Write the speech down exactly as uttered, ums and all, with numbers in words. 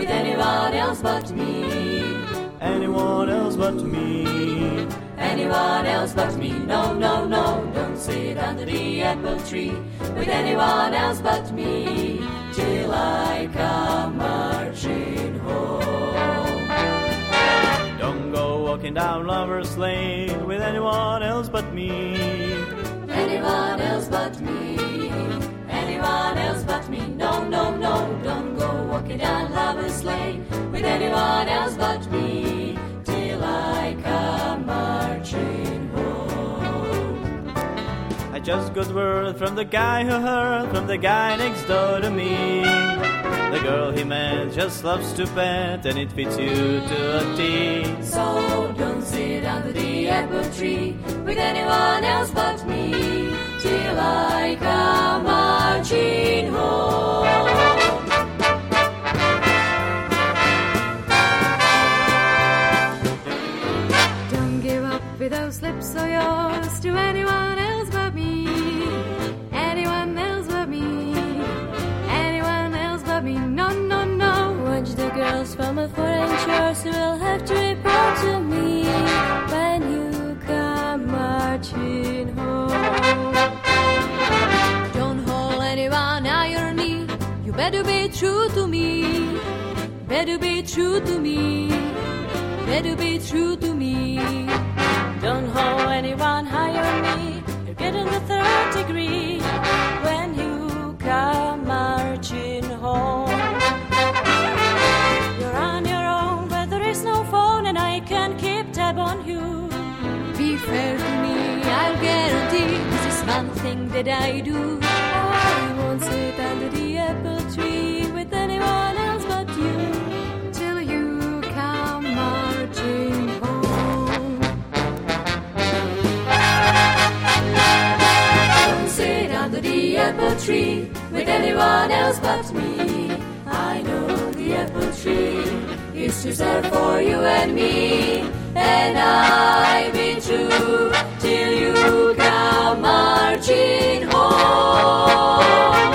with anyone else but me. Anyone else but me. Anyone else but me. No, no, no, don't sit under the apple tree with anyone else but me till I come marching home. Don't go walking down Lover's Lane with anyone else but me. Anyone else but me. Anyone else but me. No, no, no, don't go walking down Lover's Lane with anyone else but me till I come marching home. I just got word from the guy who heard from the guy next door to me. The girl he met just loves to pet and it fits you to a T. So don't sit under the apple tree with anyone else but me till I come marching home. Don't give up with those lips of yours to anyone else but me. Anyone else but me. Anyone else but me. No, no, no. Watch the girls from a foreign shores who will have to report to me when you come marching home. Don't hold anyone on your knee. You better be true to me. Better be true to me. Better be true to me. Don't hold anyone higher on me. You're getting the third degree when you come marching home. You're on your own, but there is no phone, and I can keep tab on you. Be fair to me, I'll guarantee this is one thing that I do. I won't sit under the apple tree with anyone else but you till you come marching home. Don't sit under the apple tree with anyone else but me. I know the apple tree is reserved for you and me, and I'll be true till you come marching home.